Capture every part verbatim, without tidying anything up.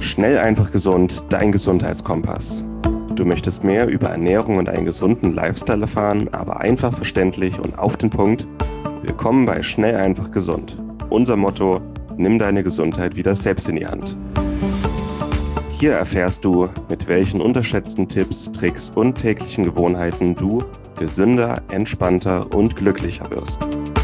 Schnell, einfach, gesund, dein Gesundheitskompass. Du möchtest mehr über Ernährung und einen gesunden Lifestyle erfahren, aber einfach verständlich und auf den Punkt? Willkommen bei Schnell, einfach, gesund. Unser Motto: Nimm deine Gesundheit wieder selbst in die Hand. Hier erfährst du, mit welchen unterschätzten Tipps, Tricks und täglichen Gewohnheiten du gesünder, entspannter und glücklicher wirst.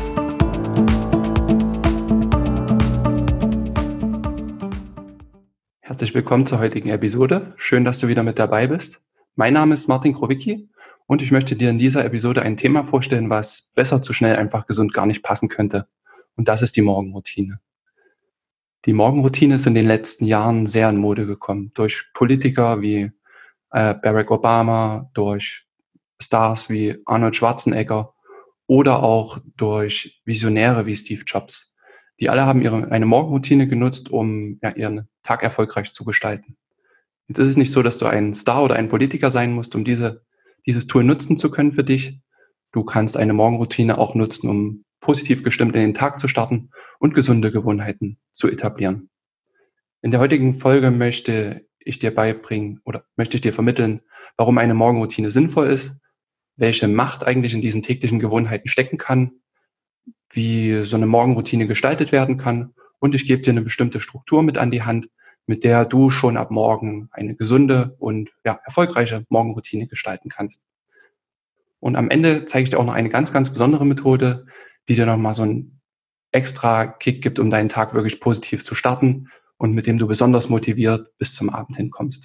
Herzlich willkommen zur heutigen Episode. Schön, dass du wieder mit dabei bist. Mein Name ist Martin Krowicki und ich möchte dir in dieser Episode ein Thema vorstellen, was besser zu schnell, einfach, gesund gar nicht passen könnte. Und das ist die Morgenroutine. Die Morgenroutine ist in den letzten Jahren sehr in Mode gekommen. Durch Politiker wie äh, Barack Obama, durch Stars wie Arnold Schwarzenegger oder auch durch Visionäre wie Steve Jobs. Die alle haben ihre, eine Morgenroutine genutzt, um ja, ihren Tag erfolgreich zu gestalten. Jetzt ist es nicht so, dass du ein Star oder ein Politiker sein musst, um diese, dieses Tool nutzen zu können für dich. Du kannst eine Morgenroutine auch nutzen, um positiv gestimmt in den Tag zu starten und gesunde Gewohnheiten zu etablieren. In der heutigen Folge möchte ich dir beibringen oder möchte ich dir vermitteln, warum eine Morgenroutine sinnvoll ist, welche Macht eigentlich in diesen täglichen Gewohnheiten stecken kann, wie so eine Morgenroutine gestaltet werden kann, und ich gebe dir eine bestimmte Struktur mit an die Hand, mit der du schon ab morgen eine gesunde und ja, erfolgreiche Morgenroutine gestalten kannst. Und am Ende zeige ich dir auch noch eine ganz, ganz besondere Methode, die dir nochmal so einen extra Kick gibt, um deinen Tag wirklich positiv zu starten und mit dem du besonders motiviert bis zum Abend hinkommst.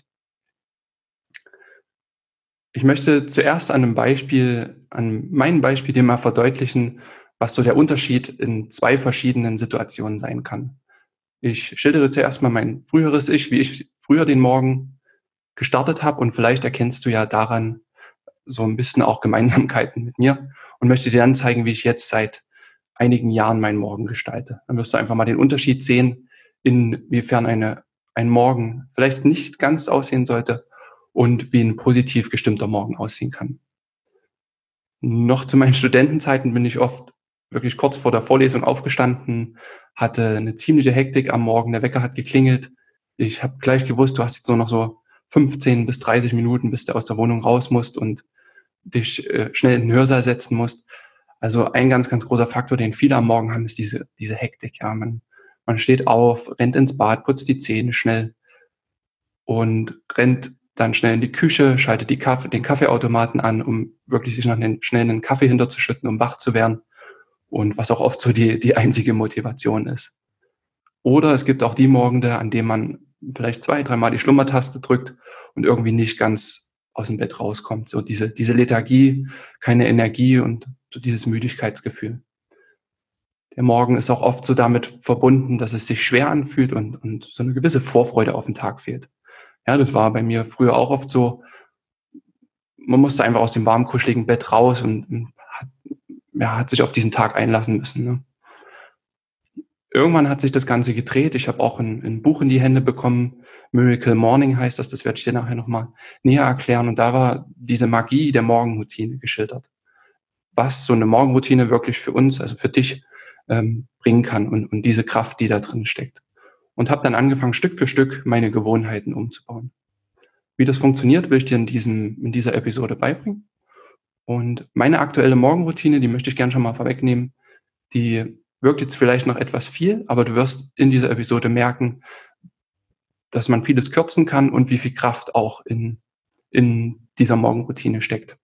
Ich möchte zuerst an einem Beispiel, an meinem Beispiel dir mal verdeutlichen, was so der Unterschied in zwei verschiedenen Situationen sein kann. Ich schildere zuerst mal mein früheres Ich, wie ich früher den Morgen gestartet habe, und vielleicht erkennst du ja daran so ein bisschen auch Gemeinsamkeiten mit mir und möchte dir dann zeigen, wie ich jetzt seit einigen Jahren meinen Morgen gestalte. Dann wirst du einfach mal den Unterschied sehen, inwiefern eine, ein Morgen vielleicht nicht ganz aussehen sollte und wie ein positiv gestimmter Morgen aussehen kann. Noch zu meinen Studentenzeiten bin ich oft wirklich kurz vor der Vorlesung aufgestanden, hatte eine ziemliche Hektik am Morgen, der Wecker hat geklingelt. Ich habe gleich gewusst, du hast jetzt nur noch so fünfzehn bis dreißig Minuten, bis du aus der Wohnung raus musst und dich äh, schnell in den Hörsaal setzen musst. Also ein ganz, ganz großer Faktor, den viele am Morgen haben, ist diese, diese Hektik. Ja, man, man steht auf, rennt ins Bad, putzt die Zähne schnell und rennt dann schnell in die Küche, schaltet die Kaffee, den Kaffeeautomaten an, um wirklich sich noch einen, schnell einen Kaffee hinterzuschütten, um wach zu werden. Und was auch oft so die, die einzige Motivation ist. Oder es gibt auch die Morgende, an denen man vielleicht zwei, dreimal die Schlummertaste drückt und irgendwie nicht ganz aus dem Bett rauskommt. So diese, diese Lethargie, keine Energie und so dieses Müdigkeitsgefühl. Der Morgen ist auch oft so damit verbunden, dass es sich schwer anfühlt und, und so eine gewisse Vorfreude auf den Tag fehlt. Ja, das war bei mir früher auch oft so. Man musste einfach aus dem warmen, kuscheligen Bett raus und, und hat, ja, hat sich auf diesen Tag einlassen müssen. Ne? Irgendwann hat sich das Ganze gedreht. Ich habe auch ein, ein Buch in die Hände bekommen. Miracle Morning heißt das. Das werde ich dir nachher nochmal näher erklären. Und da war diese Magie der Morgenroutine geschildert. Was so eine Morgenroutine wirklich für uns, also für dich, ähm, bringen kann und, und diese Kraft, die da drin steckt. Und habe dann angefangen, Stück für Stück meine Gewohnheiten umzubauen. Wie das funktioniert, will ich dir in, diesem, in dieser Episode beibringen. Und meine aktuelle Morgenroutine, die möchte ich gerne schon mal vorwegnehmen, die wirkt jetzt vielleicht noch etwas viel, aber du wirst in dieser Episode merken, dass man vieles kürzen kann und wie viel Kraft auch in, in dieser Morgenroutine steckt.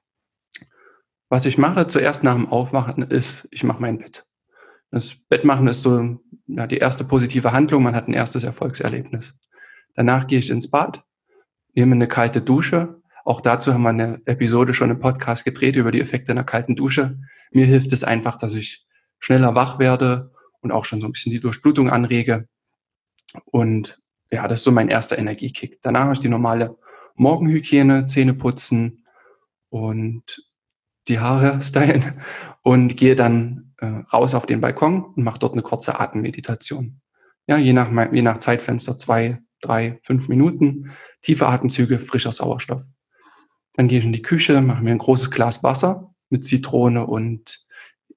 Was ich mache zuerst nach dem Aufwachen ist, ich mache mein Bett. Das Bettmachen ist so ja, die erste positive Handlung, man hat ein erstes Erfolgserlebnis. Danach gehe ich ins Bad, nehme eine kalte Dusche. Auch dazu haben wir eine Episode schon im Podcast gedreht über die Effekte einer kalten Dusche. Mir hilft es einfach, dass ich schneller wach werde und auch schon so ein bisschen die Durchblutung anrege. Und ja, das ist so mein erster Energiekick. Danach habe ich die normale Morgenhygiene, Zähne putzen und die Haare stylen und gehe dann äh, raus auf den Balkon und mache dort eine kurze Atemmeditation. Ja, je nach, je nach Zeitfenster zwei, drei, fünf Minuten. Tiefe Atemzüge, frischer Sauerstoff. Dann gehe ich in die Küche, mache mir ein großes Glas Wasser mit Zitrone und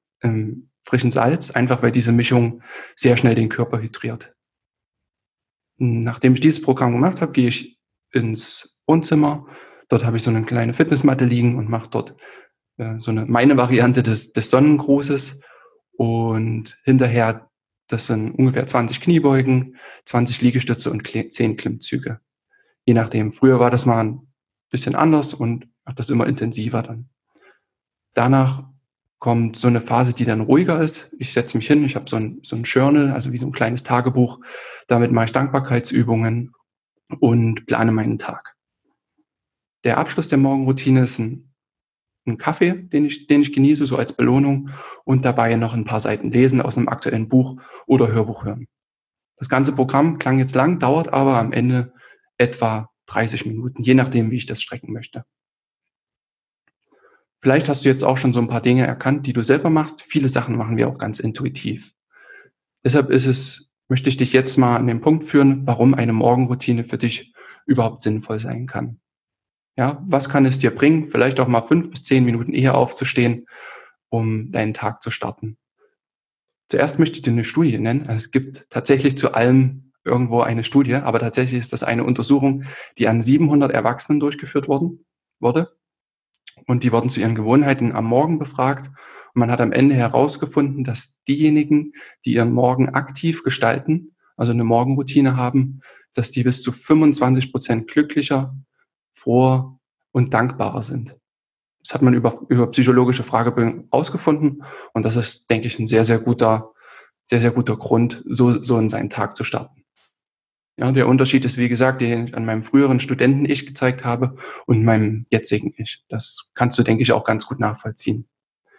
ähm, frischen Salz, einfach weil diese Mischung sehr schnell den Körper hydriert. Nachdem ich dieses Programm gemacht habe, gehe ich ins Wohnzimmer. Dort habe ich so eine kleine Fitnessmatte liegen und mache dort äh, so eine meine Variante des, des Sonnengrußes. Und hinterher, das sind ungefähr zwanzig Kniebeugen, zwanzig Liegestütze und zehn Klimmzüge. Je nachdem. Früher war das mal ein bisschen anders und mache das immer intensiver dann. Danach kommt so eine Phase, die dann ruhiger ist. Ich setze mich hin, ich habe so ein, so ein Journal, also wie so ein kleines Tagebuch. Damit mache ich Dankbarkeitsübungen und plane meinen Tag. Der Abschluss der Morgenroutine ist ein, ein Kaffee, den ich, den ich genieße, so als Belohnung, und dabei noch ein paar Seiten lesen aus einem aktuellen Buch oder Hörbuch hören. Das ganze Programm klang jetzt lang, dauert aber am Ende etwa dreißig Minuten, je nachdem, wie ich das strecken möchte. Vielleicht hast du jetzt auch schon so ein paar Dinge erkannt, die du selber machst. Viele Sachen machen wir auch ganz intuitiv. Deshalb ist es, möchte ich dich jetzt mal an den Punkt führen, warum eine Morgenroutine für dich überhaupt sinnvoll sein kann. Ja, was kann es dir bringen, vielleicht auch mal fünf bis zehn Minuten eher aufzustehen, um deinen Tag zu starten? Zuerst möchte ich dir eine Studie nennen. Also es gibt tatsächlich zu allem irgendwo eine Studie, aber tatsächlich ist das eine Untersuchung, die an siebenhundert Erwachsenen durchgeführt worden, wurde. Und die wurden zu ihren Gewohnheiten am Morgen befragt. Und man hat am Ende herausgefunden, dass diejenigen, die ihren Morgen aktiv gestalten, also eine Morgenroutine haben, dass die bis zu fünfundzwanzig Prozent glücklicher, froher und dankbarer sind. Das hat man über, über psychologische Fragebögen rausgefunden. Und das ist, denke ich, ein sehr, sehr guter, sehr, sehr guter Grund, so, so in seinen Tag zu starten. Ja, der Unterschied ist, wie gesagt, den ich an meinem früheren Studenten-Ich gezeigt habe und meinem jetzigen Ich. Das kannst du, denke ich, auch ganz gut nachvollziehen.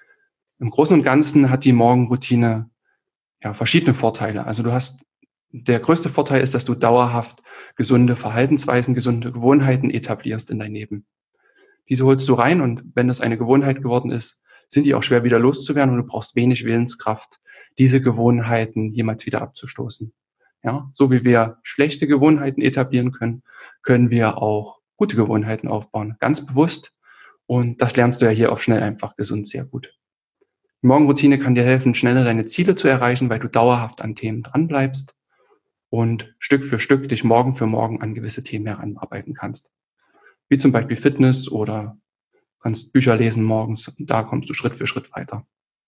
Im Großen und Ganzen hat die Morgenroutine ja verschiedene Vorteile. Also du hast, der größte Vorteil ist, dass du dauerhaft gesunde Verhaltensweisen, gesunde Gewohnheiten etablierst in dein Leben. Diese holst du rein und wenn das eine Gewohnheit geworden ist, sind die auch schwer wieder loszuwerden und du brauchst wenig Willenskraft, diese Gewohnheiten jemals wieder abzustoßen. Ja, so wie wir schlechte Gewohnheiten etablieren können, können wir auch gute Gewohnheiten aufbauen, ganz bewusst. Und das lernst du ja hier auf Schnell einfach gesund sehr gut. Die Morgenroutine kann dir helfen, schneller deine Ziele zu erreichen, weil du dauerhaft an Themen dranbleibst und Stück für Stück dich Morgen für Morgen an gewisse Themen heranarbeiten kannst. Wie zum Beispiel Fitness oder kannst Bücher lesen morgens. Da kommst du Schritt für Schritt weiter.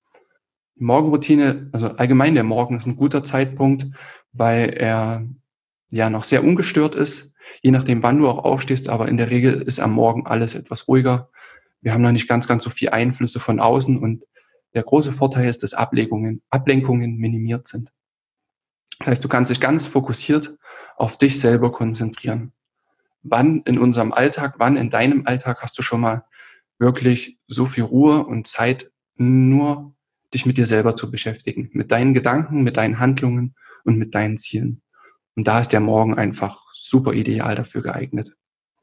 Die Morgenroutine, also allgemein der Morgen ist ein guter Zeitpunkt, weil er ja noch sehr ungestört ist, je nachdem, wann du auch aufstehst. Aber in der Regel ist am Morgen alles etwas ruhiger. Wir haben noch nicht ganz, ganz so viel Einflüsse von außen und der große Vorteil ist, dass Ablenkungen, Ablenkungen minimiert sind. Das heißt, du kannst dich ganz fokussiert auf dich selber konzentrieren. Wann in unserem Alltag, wann in deinem Alltag hast du schon mal wirklich so viel Ruhe und Zeit, nur dich mit dir selber zu beschäftigen, mit deinen Gedanken, mit deinen Handlungen und mit deinen Zielen. Und da ist der Morgen einfach super ideal dafür geeignet.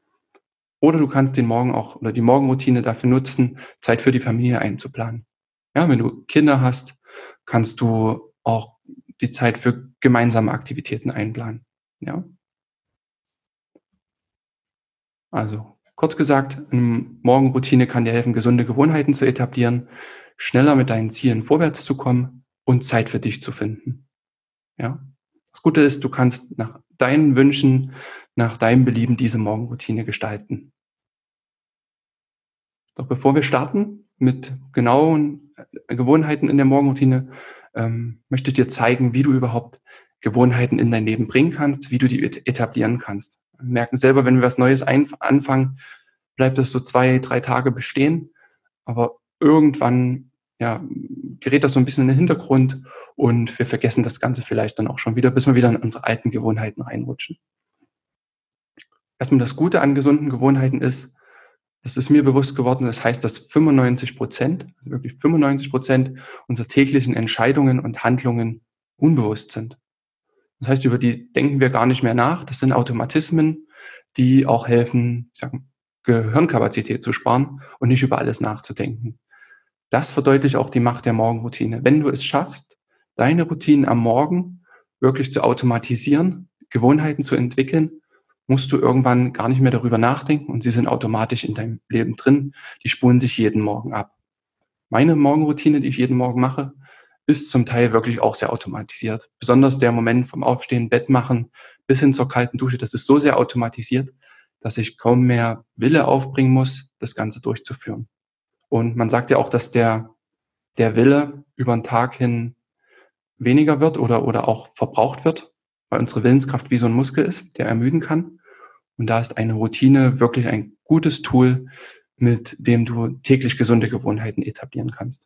Oder du kannst den Morgen auch oder die Morgenroutine dafür nutzen, Zeit für die Familie einzuplanen. Ja, wenn du Kinder hast, kannst du auch die Zeit für gemeinsame Aktivitäten einplanen. Ja. Also kurz gesagt, eine Morgenroutine kann dir helfen, gesunde Gewohnheiten zu etablieren, schneller mit deinen Zielen vorwärts zu kommen und Zeit für dich zu finden. Ja. Das Gute ist, du kannst nach deinen Wünschen, nach deinem Belieben diese Morgenroutine gestalten. Doch bevor wir starten mit genauen Gewohnheiten in der Morgenroutine, ähm, möchte ich dir zeigen, wie du überhaupt Gewohnheiten in dein Leben bringen kannst, wie du die etablieren kannst. Wir merken selber, wenn wir was Neues anfangen, bleibt das so zwei, drei Tage bestehen, aber irgendwann ja, gerät das so ein bisschen in den Hintergrund und wir vergessen das Ganze vielleicht dann auch schon wieder, bis wir wieder in unsere alten Gewohnheiten reinrutschen. Erstmal das Gute an gesunden Gewohnheiten ist, das ist mir bewusst geworden, das heißt, dass fünfundneunzig Prozent, also wirklich fünfundneunzig Prozent unserer täglichen Entscheidungen und Handlungen unbewusst sind. Das heißt, über die denken wir gar nicht mehr nach. Das sind Automatismen, die auch helfen, ich sag, Gehirnkapazität zu sparen und nicht über alles nachzudenken. Das verdeutlicht auch die Macht der Morgenroutine. Wenn du es schaffst, deine Routinen am Morgen wirklich zu automatisieren, Gewohnheiten zu entwickeln, musst du irgendwann gar nicht mehr darüber nachdenken und sie sind automatisch in deinem Leben drin. Die spulen sich jeden Morgen ab. Meine Morgenroutine, die ich jeden Morgen mache, ist zum Teil wirklich auch sehr automatisiert. Besonders der Moment vom Aufstehen, Bett machen, bis hin zur kalten Dusche. Das ist so sehr automatisiert, dass ich kaum mehr Wille aufbringen muss, das Ganze durchzuführen. Und man sagt ja auch, dass der, der Wille über den Tag hin weniger wird oder, oder auch verbraucht wird, weil unsere Willenskraft wie so ein Muskel ist, der ermüden kann. Und da ist eine Routine wirklich ein gutes Tool, mit dem du täglich gesunde Gewohnheiten etablieren kannst.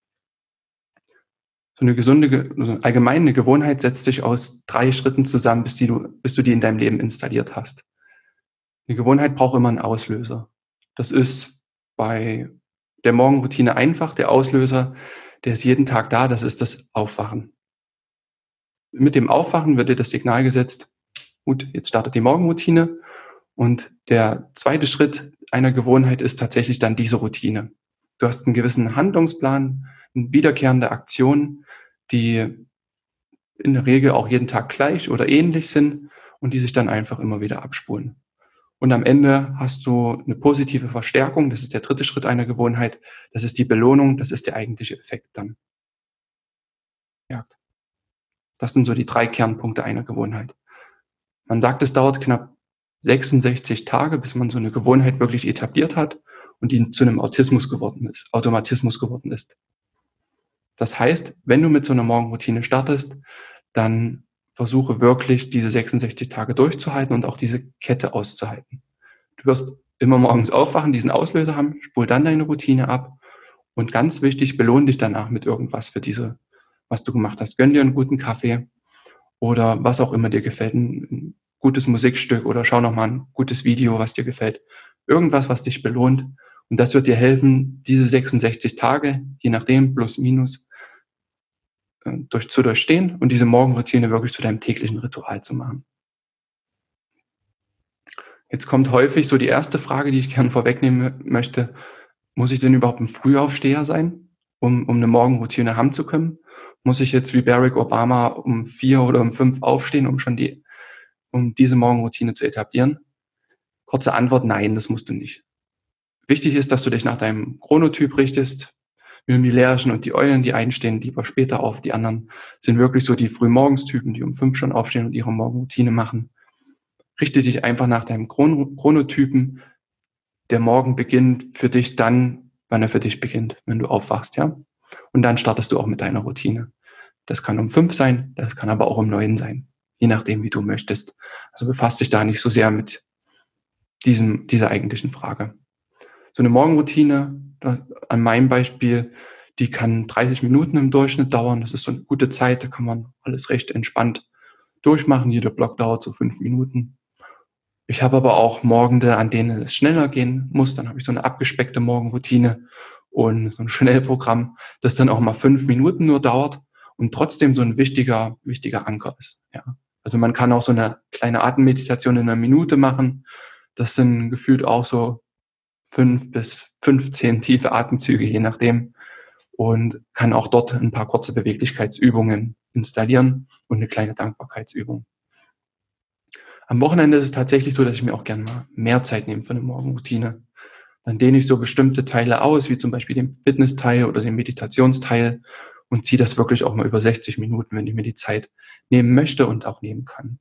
So eine gesunde, also allgemeine Gewohnheit setzt sich aus drei Schritten zusammen, bis, die du, bis du die in deinem Leben installiert hast. Die Gewohnheit braucht immer einen Auslöser. Das ist bei der Morgenroutine einfach. Der Auslöser, der ist jeden Tag da, das ist das Aufwachen. Mit dem Aufwachen wird dir das Signal gesetzt, gut, jetzt startet die Morgenroutine. Und der zweite Schritt einer Gewohnheit ist tatsächlich dann diese Routine. Du hast einen gewissen Handlungsplan, wiederkehrende Aktionen, die in der Regel auch jeden Tag gleich oder ähnlich sind und die sich dann einfach immer wieder abspulen. Und am Ende hast du eine positive Verstärkung, das ist der dritte Schritt einer Gewohnheit, das ist die Belohnung, das ist der eigentliche Effekt dann. Ja. Das sind so die drei Kernpunkte einer Gewohnheit. Man sagt, es dauert knapp sechsundsechzig Tage, bis man so eine Gewohnheit wirklich etabliert hat und die zu einem Autismus geworden ist, Automatismus geworden ist. Das heißt, wenn du mit so einer Morgenroutine startest, dann versuche wirklich diese sechsundsechzig Tage durchzuhalten und auch diese Kette auszuhalten. Du wirst immer morgens aufwachen, diesen Auslöser haben, spul dann deine Routine ab und ganz wichtig, belohn dich danach mit irgendwas für diese, was du gemacht hast. Gönn dir einen guten Kaffee oder was auch immer dir gefällt, ein gutes Musikstück oder schau nochmal ein gutes Video, was dir gefällt. Irgendwas, was dich belohnt. Und das wird dir helfen, diese sechsundsechzig Tage, je nachdem, plus minus, durch, zu durchstehen und diese Morgenroutine wirklich zu deinem täglichen Ritual zu machen. Jetzt kommt häufig so die erste Frage, die ich gerne vorwegnehmen möchte. Muss ich denn überhaupt ein Frühaufsteher sein, um, um eine Morgenroutine haben zu können? Muss ich jetzt wie Barack Obama um vier oder um fünf aufstehen, um schon die, um diese Morgenroutine zu etablieren? Kurze Antwort, nein, das musst du nicht. Wichtig ist, dass du dich nach deinem Chronotyp richtest. Wir haben die Lerchen und die Eulen, die einen stehen lieber später auf, die anderen sind wirklich so die Frühmorgenstypen, die um fünf schon aufstehen und ihre Morgenroutine machen. Richte dich einfach nach deinem Chronotypen. Der Morgen beginnt für dich dann, wann er für dich beginnt, wenn du aufwachst, ja. Und dann startest du auch mit deiner Routine. Das kann um fünf sein, das kann aber auch um neun sein, je nachdem, wie du möchtest. Also befasst dich da nicht so sehr mit diesem, dieser eigentlichen Frage. So eine Morgenroutine, an meinem Beispiel, die kann dreißig Minuten im Durchschnitt dauern. Das ist so eine gute Zeit, da kann man alles recht entspannt durchmachen. Jeder Block dauert so fünf Minuten. Ich habe aber auch Morgende, an denen es schneller gehen muss. Dann habe ich so eine abgespeckte Morgenroutine und so ein Schnellprogramm, das dann auch mal fünf Minuten nur dauert und trotzdem so ein wichtiger, wichtiger Anker ist. Ja. Also man kann auch so eine kleine Atemmeditation in einer Minute machen. Das sind gefühlt auch so fünf bis fünfzehn tiefe Atemzüge, je nachdem. Und kann auch dort ein paar kurze Beweglichkeitsübungen installieren und eine kleine Dankbarkeitsübung. Am Wochenende ist es tatsächlich so, dass ich mir auch gerne mal mehr Zeit nehme für eine Morgenroutine. Dann dehne ich so bestimmte Teile aus, wie zum Beispiel den Fitnessteil oder den Meditationsteil und ziehe das wirklich auch mal über sechzig Minuten, wenn ich mir die Zeit nehmen möchte und auch nehmen kann.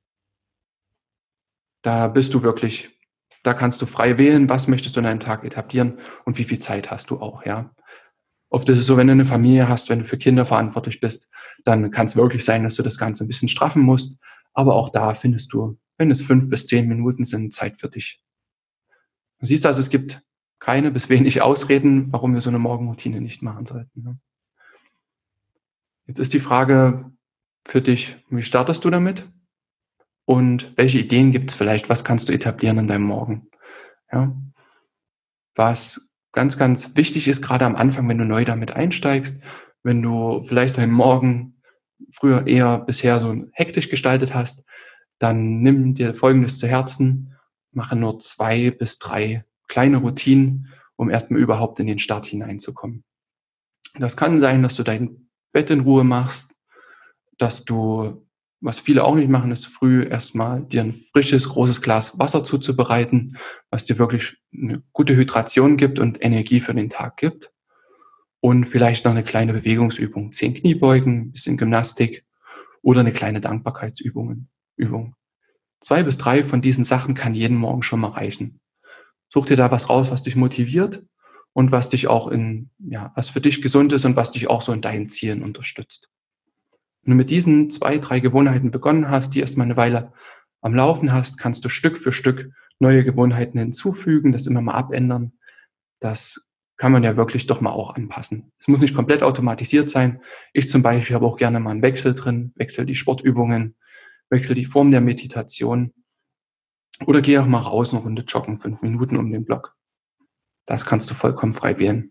Da bist du wirklich, da kannst du frei wählen, was möchtest du in einem Tag etablieren und wie viel Zeit hast du auch, ja. Oft ist es so, wenn du eine Familie hast, wenn du für Kinder verantwortlich bist, dann kann es wirklich sein, dass du das Ganze ein bisschen straffen musst. Aber auch da findest du, wenn es fünf bis zehn Minuten sind, Zeit für dich. Du siehst also, es gibt keine bis wenig Ausreden, warum wir so eine Morgenroutine nicht machen sollten. Jetzt ist die Frage für dich, wie startest du damit? Und welche Ideen gibt es vielleicht? Was kannst du etablieren in deinem Morgen? Ja. Was ganz, ganz wichtig ist, gerade am Anfang, wenn du neu damit einsteigst, wenn du vielleicht deinen Morgen früher eher bisher so hektisch gestaltet hast, dann nimm dir Folgendes zu Herzen, mache nur zwei bis drei kleine Routinen, um erstmal überhaupt in den Start hineinzukommen. Das kann sein, dass du dein Bett in Ruhe machst, dass du, was viele auch nicht machen, ist früh erstmal dir ein frisches, großes Glas Wasser zuzubereiten, was dir wirklich eine gute Hydration gibt und Energie für den Tag gibt. Und vielleicht noch eine kleine Bewegungsübung, zehn Kniebeugen, ein bisschen Gymnastik oder eine kleine Dankbarkeitsübung. Übung. zwei bis drei von diesen Sachen kann jeden Morgen schon mal reichen. Such dir da was raus, was dich motiviert und was dich auch in, ja, was für dich gesund ist und was dich auch so in deinen Zielen unterstützt. Wenn du mit diesen zwei, drei Gewohnheiten begonnen hast, die erstmal eine Weile am Laufen hast, kannst du Stück für Stück neue Gewohnheiten hinzufügen, das immer mal abändern. Das kann man ja wirklich doch mal auch anpassen. Es muss nicht komplett automatisiert sein. Ich zum Beispiel habe auch gerne mal einen Wechsel drin, wechsle die Sportübungen, wechsle die Form der Meditation oder gehe auch mal raus, eine Runde joggen, fünf Minuten um den Block. Das kannst du vollkommen frei wählen.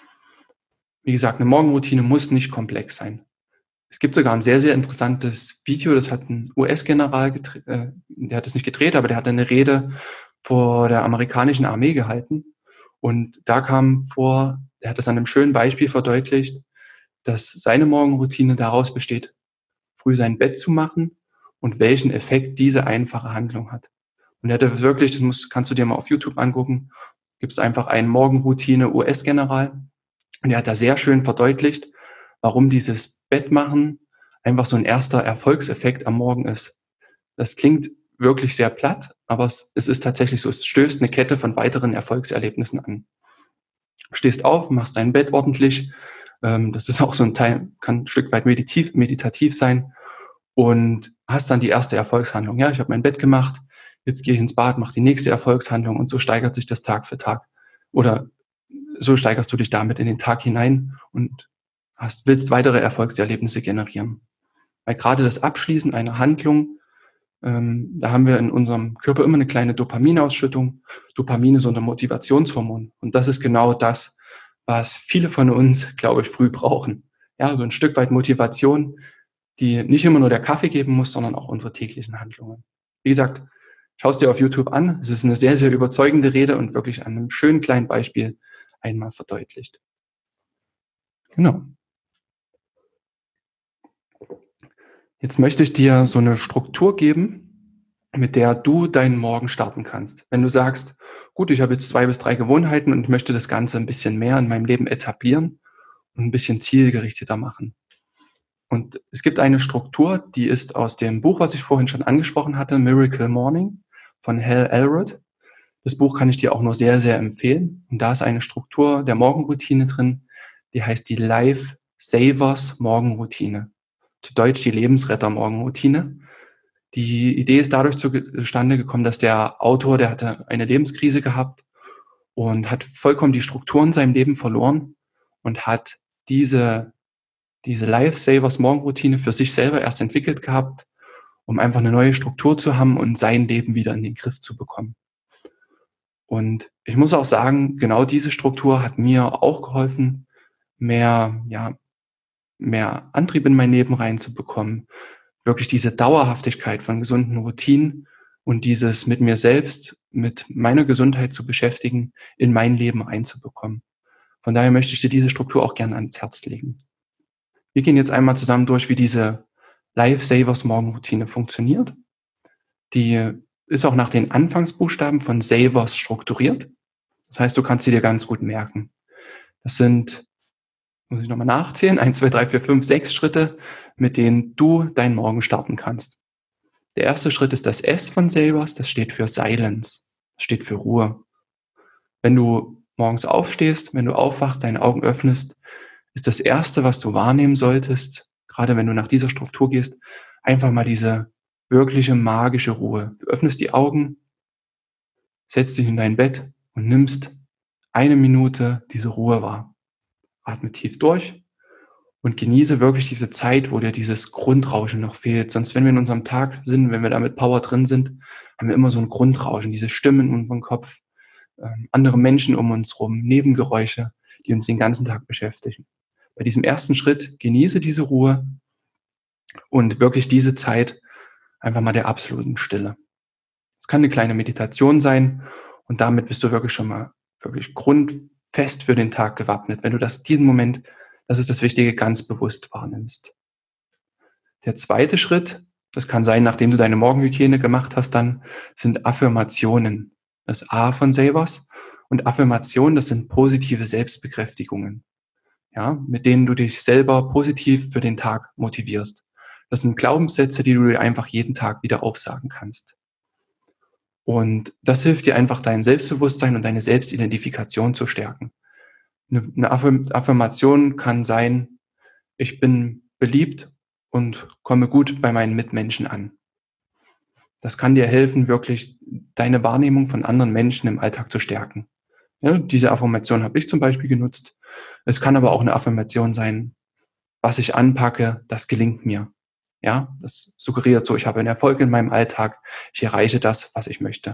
Wie gesagt, eine Morgenroutine muss nicht komplex sein. Es gibt sogar ein sehr, sehr interessantes Video, das hat ein U S-General gedreht, äh, der hat es nicht gedreht, aber der hat eine Rede vor der amerikanischen Armee gehalten. Und da kam vor, er hat es an einem schönen Beispiel verdeutlicht, dass seine Morgenroutine daraus besteht, früh sein Bett zu machen und welchen Effekt diese einfache Handlung hat. Und er hatte wirklich, das musst, kannst du dir mal auf YouTube angucken, gibst einfach einen Morgenroutine U S-General. Und er hat da sehr schön verdeutlicht, warum dieses Bettmachen einfach so ein erster Erfolgseffekt am Morgen ist. Das klingt wirklich sehr platt, aber es, es ist tatsächlich so. Es stößt eine Kette von weiteren Erfolgserlebnissen an. Du stehst auf, machst dein Bett ordentlich. Ähm, das ist auch so ein Teil, kann ein Stück weit meditativ, meditativ sein. Und hast dann die erste Erfolgshandlung. Ja, ich habe mein Bett gemacht, jetzt gehe ich ins Bad, mache die nächste Erfolgshandlung und so steigert sich das Tag für Tag. Oder so steigerst du dich damit in den Tag hinein und hast, willst weitere Erfolgserlebnisse generieren. Weil gerade das Abschließen einer Handlung, ähm, da haben wir in unserem Körper immer eine kleine Dopaminausschüttung. Dopamin ist unser Motivationshormon. Und das ist genau das, was viele von uns, glaube ich, früh brauchen. Ja, so ein Stück weit Motivation, die nicht immer nur der Kaffee geben muss, sondern auch unsere täglichen Handlungen. Wie gesagt, schau es dir auf YouTube an. Es ist eine sehr, sehr überzeugende Rede und wirklich an einem schönen kleinen Beispiel einmal verdeutlicht. Genau. Jetzt möchte ich dir so eine Struktur geben, mit der du deinen Morgen starten kannst. Wenn du sagst, gut, ich habe jetzt zwei bis drei Gewohnheiten und ich möchte das Ganze ein bisschen mehr in meinem Leben etablieren und ein bisschen zielgerichteter machen. Und es gibt eine Struktur, die ist aus dem Buch, was ich vorhin schon angesprochen hatte, Miracle Morning von Hal Elrod. Das Buch kann ich dir auch nur sehr, sehr empfehlen. Und da ist eine Struktur der Morgenroutine drin, die heißt die Life Savers Morgenroutine. Zu Deutsch die Lebensretter-Morgenroutine. Die Idee ist dadurch zustande gekommen, dass der Autor, der hatte eine Lebenskrise gehabt und hat vollkommen die Struktur in seinem Leben verloren und hat diese, diese Life Savers Morgenroutine für sich selber erst entwickelt gehabt, um einfach eine neue Struktur zu haben und sein Leben wieder in den Griff zu bekommen. Und ich muss auch sagen, genau diese Struktur hat mir auch geholfen, mehr, ja, mehr Antrieb in mein Leben reinzubekommen, wirklich diese Dauerhaftigkeit von gesunden Routinen und dieses mit mir selbst, mit meiner Gesundheit zu beschäftigen, in mein Leben reinzubekommen. Von daher möchte ich dir diese Struktur auch gerne ans Herz legen. Wir gehen jetzt einmal zusammen durch, wie diese Life Savers Morgenroutine funktioniert. Die ist auch nach den Anfangsbuchstaben von Savers strukturiert. Das heißt, du kannst sie dir ganz gut merken. Das sind, muss ich nochmal nachzählen, eins, zwei, drei, vier, fünf, sechs Schritte, mit denen du deinen Morgen starten kannst. Der erste Schritt ist das S von Savers, das steht für Silence, das steht für Ruhe. Wenn du morgens aufstehst, wenn du aufwachst, deine Augen öffnest, ist das Erste, was du wahrnehmen solltest, gerade wenn du nach dieser Struktur gehst, einfach mal diese wirkliche magische Ruhe. Du öffnest die Augen, setzt dich in dein Bett und nimmst eine Minute diese Ruhe wahr. Atme tief durch und genieße wirklich diese Zeit, wo dir dieses Grundrauschen noch fehlt. Sonst, wenn wir in unserem Tag sind, wenn wir da mit Power drin sind, haben wir immer so ein Grundrauschen, diese Stimmen in unserem Kopf, ähm, andere Menschen um uns rum, Nebengeräusche, die uns den ganzen Tag beschäftigen. Bei diesem ersten Schritt genieße diese Ruhe und wirklich diese Zeit einfach mal der absoluten Stille. Es kann eine kleine Meditation sein und damit bist du wirklich schon mal wirklich grundfest für den Tag gewappnet, wenn du das diesen Moment, das ist das Wichtige, ganz bewusst wahrnimmst. Der zweite Schritt, das kann sein, nachdem du deine Morgenhygiene gemacht hast, dann sind Affirmationen. Das A von Savers und Affirmationen, das sind positive Selbstbekräftigungen, ja, mit denen du dich selber positiv für den Tag motivierst. Das sind Glaubenssätze, die du dir einfach jeden Tag wieder aufsagen kannst. Und das hilft dir einfach, dein Selbstbewusstsein und deine Selbstidentifikation zu stärken. Eine, eine Affirm- Affirmation kann sein: Ich bin beliebt und komme gut bei meinen Mitmenschen an. Das kann dir helfen, wirklich deine Wahrnehmung von anderen Menschen im Alltag zu stärken. Ja, diese Affirmation habe ich zum Beispiel genutzt. Es kann aber auch eine Affirmation sein: Was ich anpacke, das gelingt mir. Ja, das suggeriert so, ich habe einen Erfolg in meinem Alltag, ich erreiche das, was ich möchte.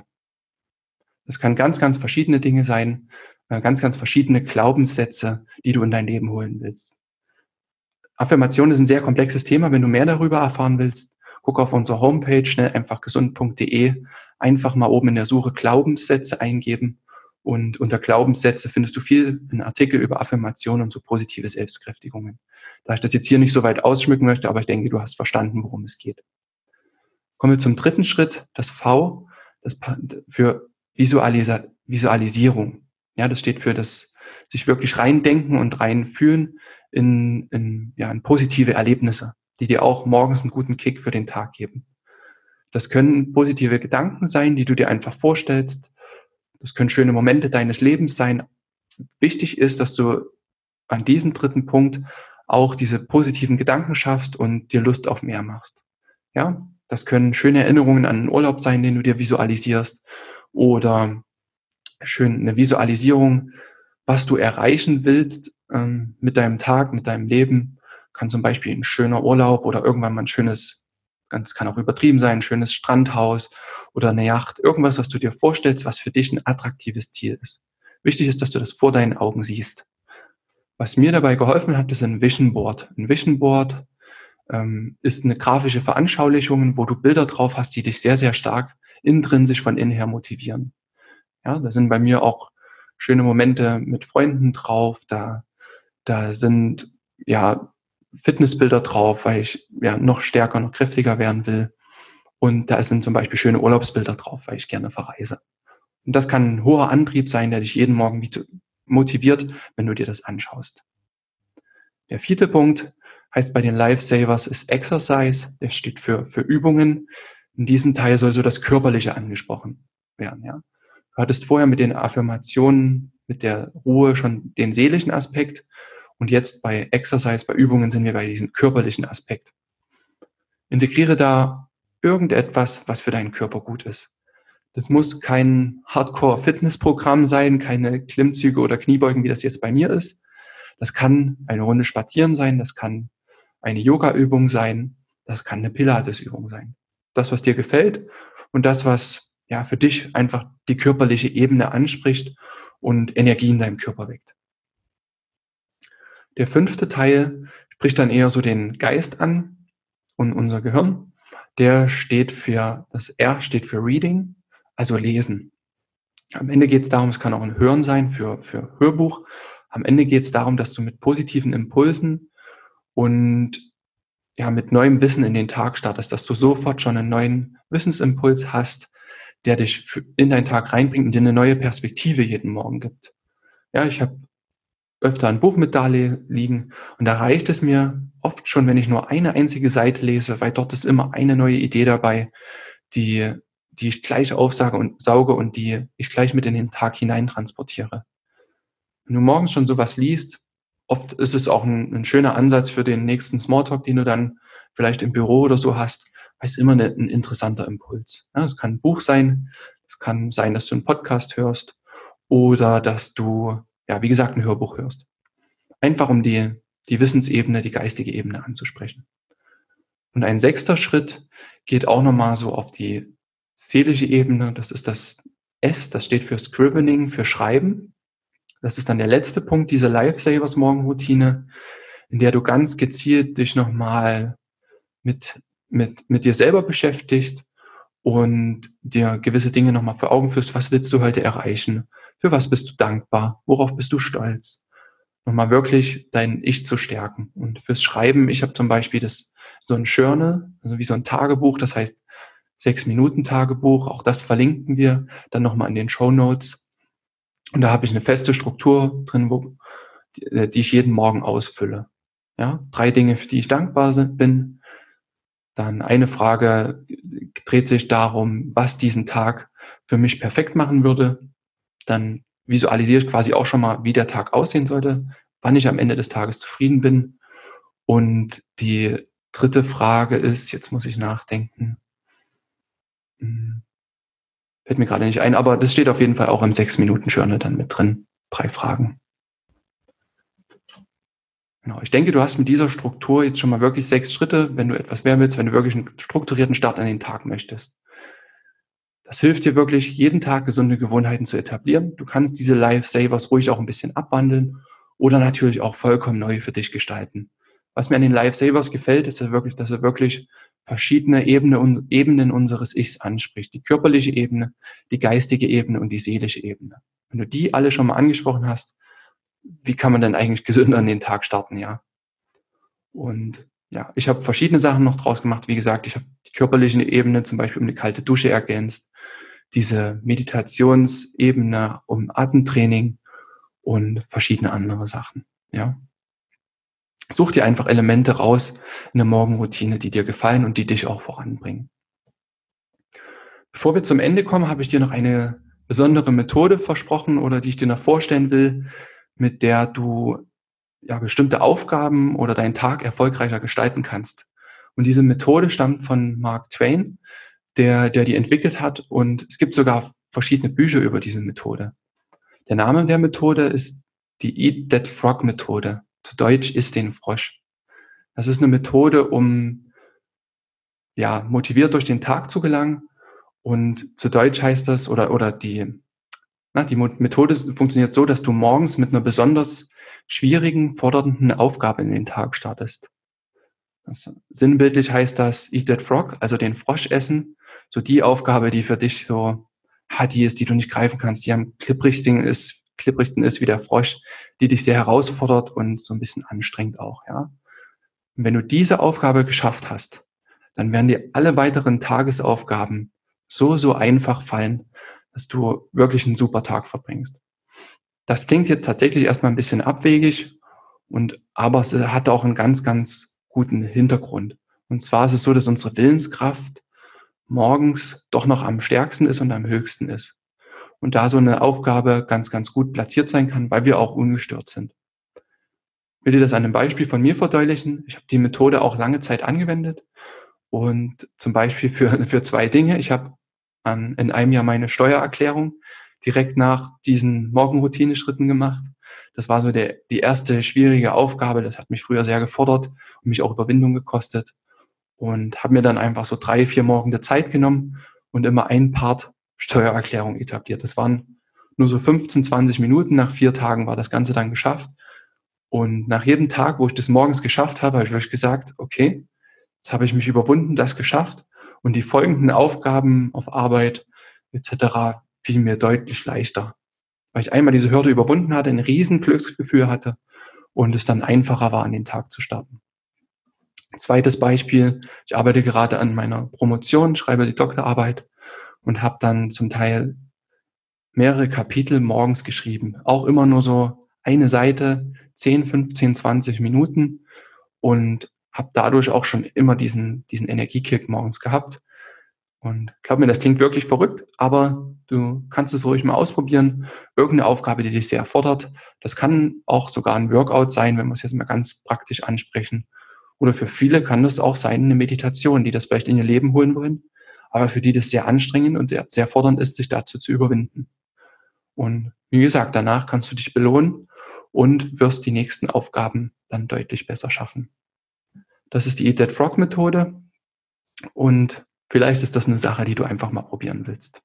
Das kann ganz, ganz verschiedene Dinge sein, äh, ganz, ganz verschiedene Glaubenssätze, die du in dein Leben holen willst. Affirmation ist ein sehr komplexes Thema. Wenn du mehr darüber erfahren willst, guck auf unsere Homepage schnell einfach gesund punkt de, einfach mal oben in der Suche Glaubenssätze eingeben und unter Glaubenssätze findest du viel, einen Artikel über Affirmationen und so positive Selbstkräftigungen. Da ich das jetzt hier nicht so weit ausschmücken möchte, aber ich denke, du hast verstanden, worum es geht. Kommen wir zum dritten Schritt, das V, das für Visualisa- Visualisierung. Ja, das steht für das sich wirklich reindenken und reinfühlen in, in, ja, in positive Erlebnisse, die dir auch morgens einen guten Kick für den Tag geben. Das können positive Gedanken sein, die du dir einfach vorstellst. Das können schöne Momente deines Lebens sein. Wichtig ist, dass du an diesem dritten Punkt auch diese positiven Gedanken schaffst und dir Lust auf mehr machst. Ja, das können schöne Erinnerungen an einen Urlaub sein, den du dir visualisierst, oder schön eine Visualisierung, was du erreichen willst ähm, mit deinem Tag, mit deinem Leben. Kann zum Beispiel ein schöner Urlaub oder irgendwann mal ein schönes, ganz kann auch übertrieben sein, ein schönes Strandhaus oder eine Yacht, irgendwas, was du dir vorstellst, was für dich ein attraktives Ziel ist. Wichtig ist, dass du das vor deinen Augen siehst. Was mir dabei geholfen hat, ist ein Vision Board. Ein Vision Board ähm, ist eine grafische Veranschaulichung, wo du Bilder drauf hast, die dich sehr, sehr stark intrinsisch von innen her motivieren. Ja, da sind bei mir auch schöne Momente mit Freunden drauf. Da, da sind ja Fitnessbilder drauf, weil ich ja noch stärker, noch kräftiger werden will. Und da sind zum Beispiel schöne Urlaubsbilder drauf, weil ich gerne verreise. Und das kann ein hoher Antrieb sein, der dich jeden Morgen motiviert, wenn du dir das anschaust. Der vierte Punkt heißt bei den Lifesavers ist Exercise. Der steht für, für Übungen. In diesem Teil soll so das Körperliche angesprochen werden. Ja. Du hattest vorher mit den Affirmationen, mit der Ruhe schon den seelischen Aspekt. Und jetzt bei Exercise, bei Übungen sind wir bei diesem körperlichen Aspekt. Integriere da irgendetwas, was für deinen Körper gut ist. Das muss kein Hardcore-Fitnessprogramm sein, keine Klimmzüge oder Kniebeugen, wie das jetzt bei mir ist. Das kann eine Runde spazieren sein, das kann eine Yoga-Übung sein, das kann eine Pilates-Übung sein. Das, was dir gefällt und das, was ja für dich einfach die körperliche Ebene anspricht und Energie in deinem Körper weckt. Der fünfte Teil spricht dann eher so den Geist an und unser Gehirn. Der steht für, das R steht für Reading, also Lesen. Am Ende geht es darum, es kann auch ein Hören sein für, für Hörbuch. Am Ende geht es darum, dass du mit positiven Impulsen und ja, mit neuem Wissen in den Tag startest, dass du sofort schon einen neuen Wissensimpuls hast, der dich in deinen Tag reinbringt und dir eine neue Perspektive jeden Morgen gibt. Ja, ich habe öfter ein Buch mit da liegen und da reicht es mir oft schon, wenn ich nur eine einzige Seite lese, weil dort ist immer eine neue Idee dabei, die, die ich gleich aufsage und sauge und die ich gleich mit in den Tag hinein transportiere. Wenn du morgens schon sowas liest, oft ist es auch ein, ein schöner Ansatz für den nächsten Smalltalk, den du dann vielleicht im Büro oder so hast, weil es immer eine, ein interessanter Impuls. Ja, es kann ein Buch sein, es kann sein, dass du einen Podcast hörst oder dass du, ja, wie gesagt, ein Hörbuch hörst. Einfach um die, die Wissensebene, die geistige Ebene anzusprechen. Und ein sechster Schritt geht auch nochmal so auf die seelische Ebene. Das ist das S, das steht für Scrivening, für Schreiben. Das ist dann der letzte Punkt dieser Lifesavers-Morgenroutine, in der du ganz gezielt dich nochmal mit, mit, mit dir selber beschäftigst und dir gewisse Dinge nochmal vor Augen führst. Was willst du heute erreichen? Für was bist du dankbar? Worauf bist du stolz? Nochmal wirklich dein Ich zu stärken. Und fürs Schreiben, ich habe zum Beispiel das so ein Journal, also wie so ein Tagebuch, das heißt Sechs-Minuten-Tagebuch. Auch das verlinken wir dann nochmal in den Shownotes. Und da habe ich eine feste Struktur drin, wo, die, die ich jeden Morgen ausfülle. Ja, drei Dinge, für die ich dankbar bin. Dann eine Frage dreht sich darum, was diesen Tag für mich perfekt machen würde, dann visualisiere ich quasi auch schon mal, wie der Tag aussehen sollte, wann ich am Ende des Tages zufrieden bin. Und die dritte Frage ist, jetzt muss ich nachdenken, hm, fällt mir gerade nicht ein, aber das steht auf jeden Fall auch im sechs-Minuten-Journal dann mit drin. Drei Fragen. Genau. Ich denke, du hast mit dieser Struktur jetzt schon mal wirklich sechs Schritte, wenn du etwas mehr willst, wenn du wirklich einen strukturierten Start an den Tag möchtest. Das hilft dir wirklich, jeden Tag gesunde Gewohnheiten zu etablieren. Du kannst diese Lifesavers ruhig auch ein bisschen abwandeln oder natürlich auch vollkommen neu für dich gestalten. Was mir an den Lifesavers gefällt, ist ja wirklich, dass er wirklich verschiedene Ebene, Ebenen unseres Ichs anspricht. Die körperliche Ebene, die geistige Ebene und die seelische Ebene. Wenn du die alle schon mal angesprochen hast, wie kann man denn eigentlich gesünder in den Tag starten, ja? Und ja, ich habe verschiedene Sachen noch draus gemacht. Wie gesagt, ich habe die körperliche Ebene zum Beispiel um eine kalte Dusche ergänzt, diese Meditationsebene um Atemtraining und verschiedene andere Sachen, ja. Such dir einfach Elemente raus in der Morgenroutine, die dir gefallen und die dich auch voranbringen. Bevor wir zum Ende kommen, habe ich dir noch eine besondere Methode versprochen oder die ich dir noch vorstellen will, mit der du ja bestimmte Aufgaben oder deinen Tag erfolgreicher gestalten kannst. Und diese Methode stammt von Mark Twain, der, der die entwickelt hat, und es gibt sogar verschiedene Bücher über diese Methode. Der Name der Methode ist die Eat That Frog Methode. Zu Deutsch Iss den Frosch. Das ist eine Methode, um ja motiviert durch den Tag zu gelangen, und zu Deutsch heißt das, oder, oder die, na, die Methode funktioniert so, dass du morgens mit einer besonders schwierigen, fordernden Aufgabe in den Tag startest. Das, sinnbildlich heißt das Eat That Frog, also den Frosch essen, so die Aufgabe, die für dich so, ha, die ist, die du nicht greifen kannst, die am klipprigsten ist, klipprigsten ist wie der Frosch, die dich sehr herausfordert und so ein bisschen anstrengt auch, ja. Und wenn du diese Aufgabe geschafft hast, dann werden dir alle weiteren Tagesaufgaben so, so einfach fallen, dass du wirklich einen super Tag verbringst. Das klingt jetzt tatsächlich erstmal ein bisschen abwegig, und aber es hat auch einen ganz, ganz guten Hintergrund. Und zwar ist es so, dass unsere Willenskraft morgens doch noch am stärksten ist und am höchsten ist. Und da so eine Aufgabe ganz, ganz gut platziert sein kann, weil wir auch ungestört sind. Ich will dir das an einem Beispiel von mir verdeutlichen. Ich habe die Methode auch lange Zeit angewendet, und zum Beispiel für, für zwei Dinge. Ich habe an, in einem Jahr meine Steuererklärung direkt nach diesen Morgenroutine-Schritten gemacht. Das war so der, die erste schwierige Aufgabe. Das hat mich früher sehr gefordert und mich auch Überwindung gekostet. Und habe mir dann einfach so drei, vier Morgende Zeit genommen und immer einen Part Steuererklärung etabliert. Das waren nur so fünfzehn, zwanzig Minuten. Nach vier Tagen war das Ganze dann geschafft. Und nach jedem Tag, wo ich das morgens geschafft habe, habe ich wirklich gesagt, okay, jetzt habe ich mich überwunden, das geschafft. Und die folgenden Aufgaben auf Arbeit et cetera fielen mir deutlich leichter, weil ich einmal diese Hürde überwunden hatte, ein riesen Glücksgefühl hatte und es dann einfacher war, an den Tag zu starten. Zweites Beispiel, ich arbeite gerade an meiner Promotion, schreibe die Doktorarbeit und habe dann zum Teil mehrere Kapitel morgens geschrieben. Auch immer nur so eine Seite, zehn, fünfzehn, zwanzig Minuten, und habe dadurch auch schon immer diesen, diesen Energiekick morgens gehabt. Und glaub mir, das klingt wirklich verrückt, aber du kannst es ruhig mal ausprobieren. Irgendeine Aufgabe, die dich sehr fordert. Das kann auch sogar ein Workout sein, wenn wir es jetzt mal ganz praktisch ansprechen. Oder für viele kann das auch sein, eine Meditation, die das vielleicht in ihr Leben holen wollen, aber für die das sehr anstrengend und sehr fordernd ist, sich dazu zu überwinden. Und wie gesagt, danach kannst du dich belohnen und wirst die nächsten Aufgaben dann deutlich besser schaffen. Das ist die Eat That Frog Methode, und vielleicht ist das eine Sache, die du einfach mal probieren willst.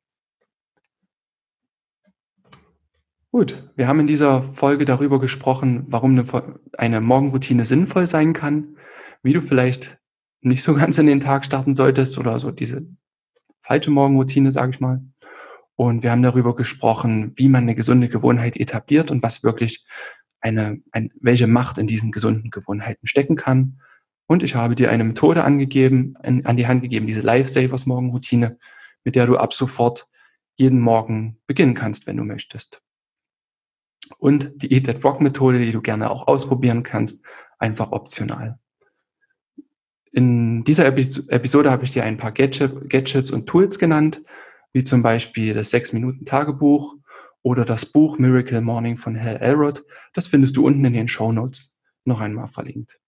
Gut, wir haben in dieser Folge darüber gesprochen, warum eine, eine Morgenroutine sinnvoll sein kann, wie du vielleicht nicht so ganz in den Tag starten solltest oder so diese falsche Morgenroutine, sage ich mal. Und wir haben darüber gesprochen, wie man eine gesunde Gewohnheit etabliert und was wirklich eine, ein, welche Macht in diesen gesunden Gewohnheiten stecken kann. Und ich habe dir eine Methode angegeben, an, an die Hand gegeben, diese Lifesavers Morgenroutine, mit der du ab sofort jeden Morgen beginnen kannst, wenn du möchtest. Und die Eat That Frog Methode, die du gerne auch ausprobieren kannst, einfach optional. In dieser Episode habe ich dir ein paar Gadget, Gadgets und Tools genannt, wie zum Beispiel das sechs-Minuten-Tagebuch oder das Buch Miracle Morning von Hal Elrod. Das findest du unten in den Shownotes noch einmal verlinkt.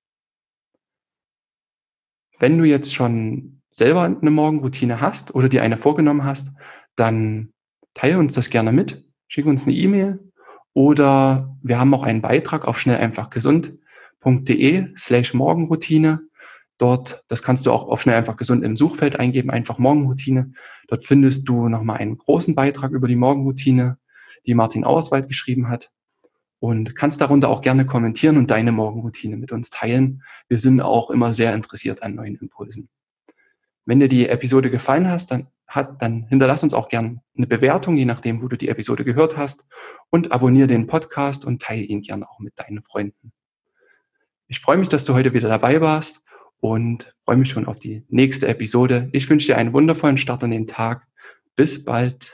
Wenn du jetzt schon selber eine Morgenroutine hast oder dir eine vorgenommen hast, dann teile uns das gerne mit, schick uns eine E-Mail oder wir haben auch einen Beitrag auf schnell einfach gesund punkt de slash Morgenroutine. Dort, das kannst du auch auf schnell einfach gesund im Suchfeld eingeben, einfach Morgenroutine. Dort findest du nochmal einen großen Beitrag über die Morgenroutine, die Martin Auerswald geschrieben hat. Und kannst darunter auch gerne kommentieren und deine Morgenroutine mit uns teilen. Wir sind auch immer sehr interessiert an neuen Impulsen. Wenn dir die Episode gefallen hast, dann, hat, dann hinterlass uns auch gerne eine Bewertung, je nachdem, wo du die Episode gehört hast. Und abonniere den Podcast und teile ihn gerne auch mit deinen Freunden. Ich freue mich, dass du heute wieder dabei warst und freue mich schon auf die nächste Episode. Ich wünsche dir einen wundervollen Start in den Tag. Bis bald.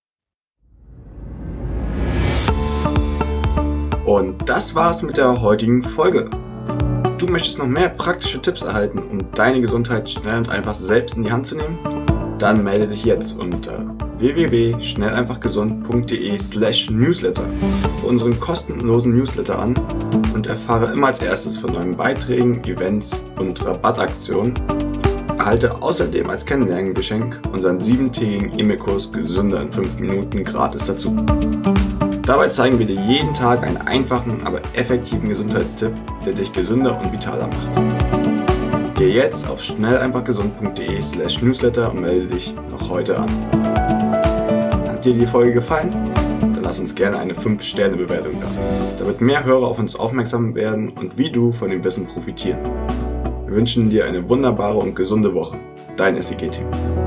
Und das war's mit der heutigen Folge. Du möchtest noch mehr praktische Tipps erhalten, um deine Gesundheit schnell und einfach selbst in die Hand zu nehmen? Dann melde dich jetzt unter w w w punkt schnell einfach gesund punkt de slash newsletter für unseren kostenlosen Newsletter an und erfahre immer als erstes von neuen Beiträgen, Events und Rabattaktionen. Erhalte außerdem als Kennenlerngeschenk unseren siebentägigen E-Mail-Kurs Gesünder in fünf Minuten gratis dazu. Dabei zeigen wir dir jeden Tag einen einfachen, aber effektiven Gesundheitstipp, der dich gesünder und vitaler macht. Geh jetzt auf schnell einfach gesund punkt de slash newsletter und melde dich noch heute an. Hat dir die Folge gefallen? Dann lass uns gerne eine fünf Sterne Bewertung da, damit mehr Hörer auf uns aufmerksam werden und wie du von dem Wissen profitieren. Wir wünschen dir eine wunderbare und gesunde Woche. Dein S I G-Team.